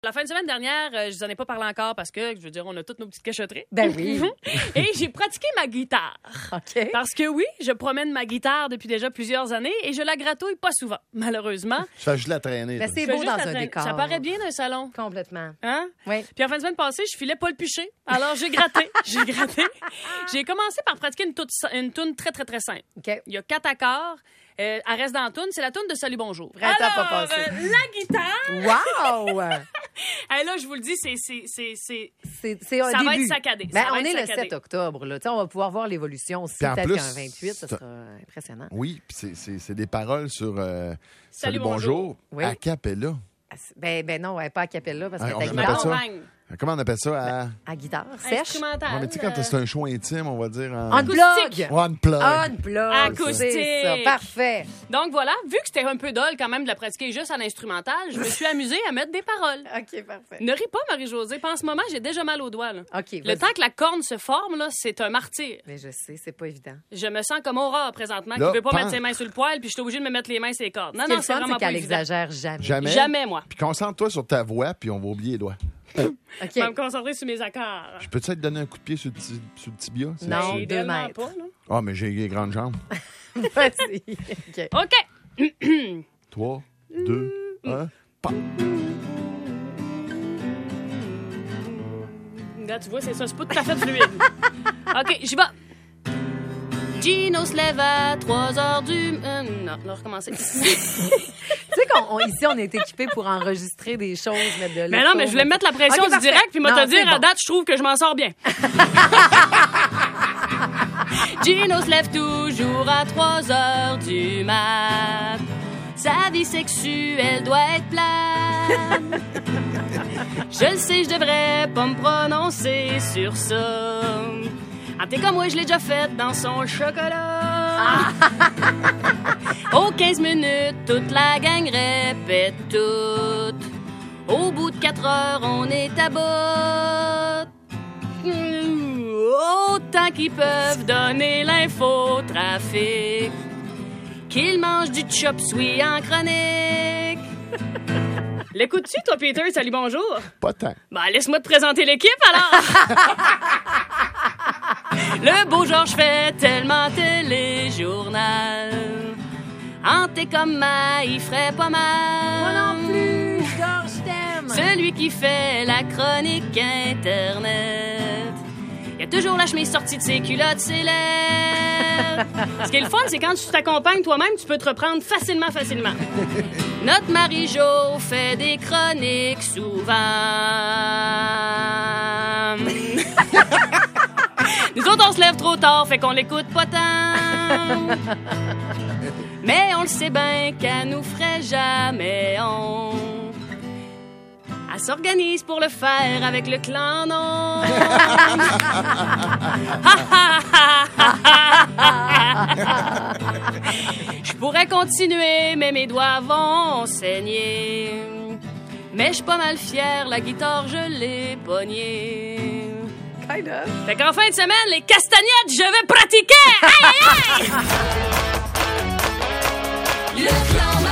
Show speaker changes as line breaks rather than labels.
La fin de semaine dernière, je vous en ai pas parlé encore parce que, je veux dire, on a toutes nos petites cachotteries.
Ben oui.
Et j'ai pratiqué ma guitare.
OK.
Parce que oui, je promène ma guitare depuis déjà plusieurs années et je la gratouille pas souvent, malheureusement.
Tu fais juste la traîner.
Ben,
toi.
c'est
Je fais
beau
juste
dans
la
un
traîne.
décor.
Ça paraît bien d'un salon.
Complètement.
Hein?
Oui.
Puis en fin de semaine passée, je filais pas le piché. Alors j'ai gratté. J'ai commencé par pratiquer une toune très, très, très simple.
OK.
Il y a 4 accords. Elle reste dans la toune. C'est la toune de Salut Bonjour.
Vrai temps pas
Alors,
passé.
la guitare.
Wow!
Hey, là, je vous le dis, c'est
C'est un
Ça va
début.
être saccadé.
Ben,
Ça va
on
être
est
saccadé.
le 7 octobre. Là. Tu sais, on va pouvoir voir l'évolution aussi.
Puis en
Peut-être
plus,
qu'un 28, ça
c'est-
sera impressionnant.
Oui, puis c'est des paroles sur Salut
bonjour.
bonjour,
Oui.
a cappella.
Ben non, elle n'est pas à capella parce qu'elle
on
est à
appelle
guitare.
ça?
Bang.
Comment on appelle ça?
À guitare. Sèche.
Instrumental.
Ouais, mais tu sais, quand c'est un show intime, on va dire en...
Unplug.
One plug.
Unplug.
Acoustique.
C'est ça. Parfait.
Donc voilà, vu que c'était un peu dole quand même de la pratiquer juste à l'instrumental, je me suis amusée à mettre des paroles.
OK, parfait.
Ne ris pas, Marie-Josée. Puis en ce moment, j'ai déjà mal aux doigts. Là.
OK,
Le
vas-y.
temps que la corne se forme, là, c'est un martyr.
Mais je sais, c'est pas évident.
Je me sens comme Aurore présentement,
Là,
qui veut pas
pense-
mettre ses mains sur le poil, puis je suis obligée de me mettre les mains sur les cordes. Non,
Ce qui est
non,
le
c'est
fun,
vraiment
c'est
pas
qu'elle
évident.
exagère jamais.
Jamais.
Jamais, moi.
Puis concentre-toi sur ta voix, puis on va oublier les doigts.
Je
OK.
vais me concentrer sur mes accords.
Je peux-tu te donner un coup de pied sur le tibia? C'est-
Non.
J'ai
2
tellement
mètres.
pas, là.
Ah, mais j'ai des grandes jambes.
Vas-y. OK.
OK.
3, 2, 1, pop.
Là, tu vois, c'est ça. C'est pas tout à fait fluide. OK, j'y vais. Gino se lève à 3 heures du... non, on va recommencer.
Tu sais qu'ici, on est équipés pour enregistrer des choses, mettre de
Mais
l'écho,
non, mais je voulais mettre la pression
OK,
du
parfait.
direct, puis moi
Non,
te dire,
c'est
à
bon.
date, je trouve que je m'en sors bien. Gino se lève toujours à 3 heures du mat. Sa vie sexuelle doit être plate. Je le sais, je devrais pas me prononcer sur ça. Ah, t'es comme moi, je l'ai déjà faite dans son chocolat. Aux 15 minutes, toute la gang répète tout. Au bout de 4 heures, on est à bout. Autant qu'ils peuvent donner l'infotrafic. Qu'ils mangent du chop suey en chronique. L'écoutes-tu, toi, Peter? Salut, bonjour.
Pas tant.
Ben, laisse-moi te présenter l'équipe, alors. Le beau Georges fait tellement téléjournal. Hanté comme ma, il ferait pas mal.
Moi non plus, Georges, je t'aime.
Celui qui fait la chronique Internet. Il y a toujours la chemise sortie de ses culottes, c'est laid. Ce qui est le fun, c'est quand tu t'accompagnes toi-même, tu peux te reprendre facilement. Notre Marie-Jo fait des chroniques souvent. Nous autres, on se lève trop tard, fait qu'on l'écoute pas tant. Mais on le sait bien qu'elle nous ferait jamais honte. Elle s'organise pour le faire avec le clan non. Je pourrais continuer, mais mes doigts vont saigner. Mais je suis pas mal fière, la guitare, je l'ai pognée.
Kind of.
Fait qu'en fin de semaine, les castagnettes, je vais pratiquer! Aïe, aïe, aïe! Le clan